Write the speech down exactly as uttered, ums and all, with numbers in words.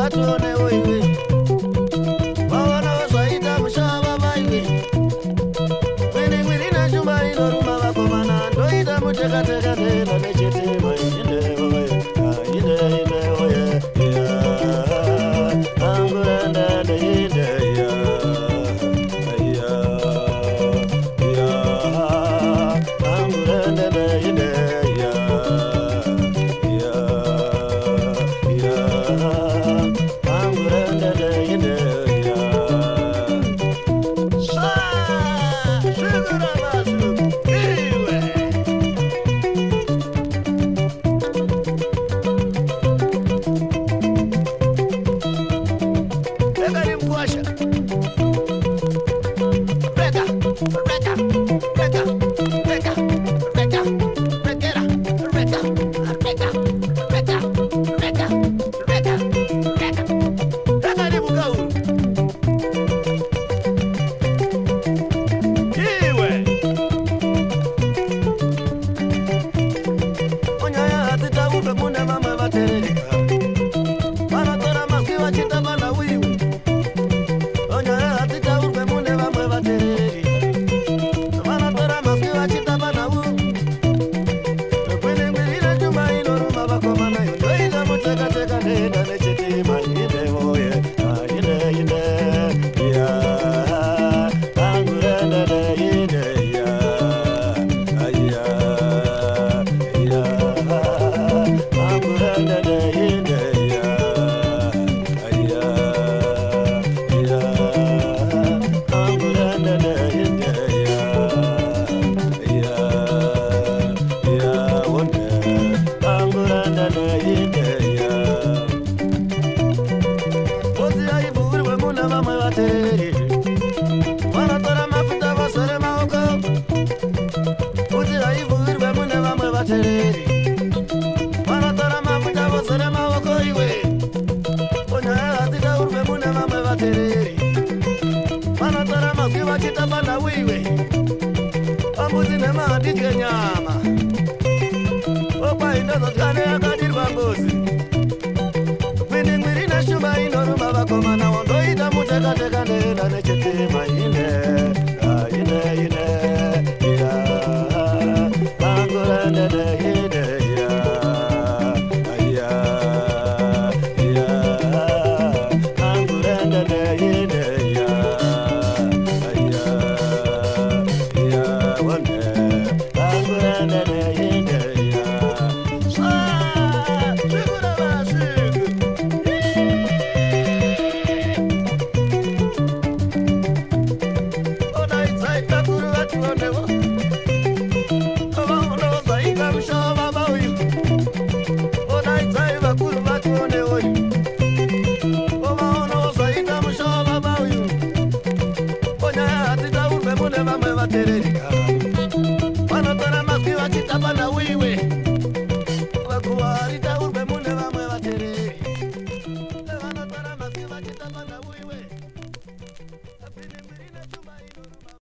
vatone oiwe vaona zvaita mushava vaiwe mwiri mwiri neshumba inoruma vakomana ndoita mutekateka ndenda nechitima ine oye ine ine oye angurenda ndeinde ya ya ya angurenda ndeinde ya ya ya angurenda ndeinde ya sa shugura basu iwe Egari mkwasha Reka, reka, reka, reka, reka, rekera, reka, reka, reka, reka, reka, reka Egari mkauru Iwe Onyaya hatita upe mune mama vatereka Manatora maski wachita bana wiwe Onyaya hatita upe mune mama vatereka Manatora maski wachita bana wiwe Kwene mwirina juma inoruma vakomana Yodoida muteka teka nenda nechitima ine oye Ine ine ya Angurenda de ine ya Ya ya Angurenda de ine ya Ya ya Angurenda de ine ya Ya ya Wonde Angurenda de ine ya Ozi aivurwe muna vamwe vateri Vanatora mafuta vasore maoko Ozi aivurwe muna vamwe vateri Vanatora mafuta vasore maoko iwe Onyaya hatita urwe muna vamwe vateri Vanatora maski vachita bana wiwe Ambuzi nemadike nyama Opa indozo tane yakadirwa ngozi Mwini mwiri neshuma inoruma vakomana Wondoita mutekateka ndenda nechitima ine Ah, ine ine ya Angurenda de ine ya Ya ya Angurenda de ine ya Ya ya Wonde Angurenda de ine ya Sa Shugura basigu Ona itsaita kuru atuonewo Oma ono zaika mshava bawi Ona itsaiva kuru atuonewo Oma ono zaika mshava bawi Onya hatita urbe mune vamwe vatererika Vanatora maski vachita bana wiwe Vakuwarita urbe mune vamwe vatereri Vanatora maski vachita bana wiwe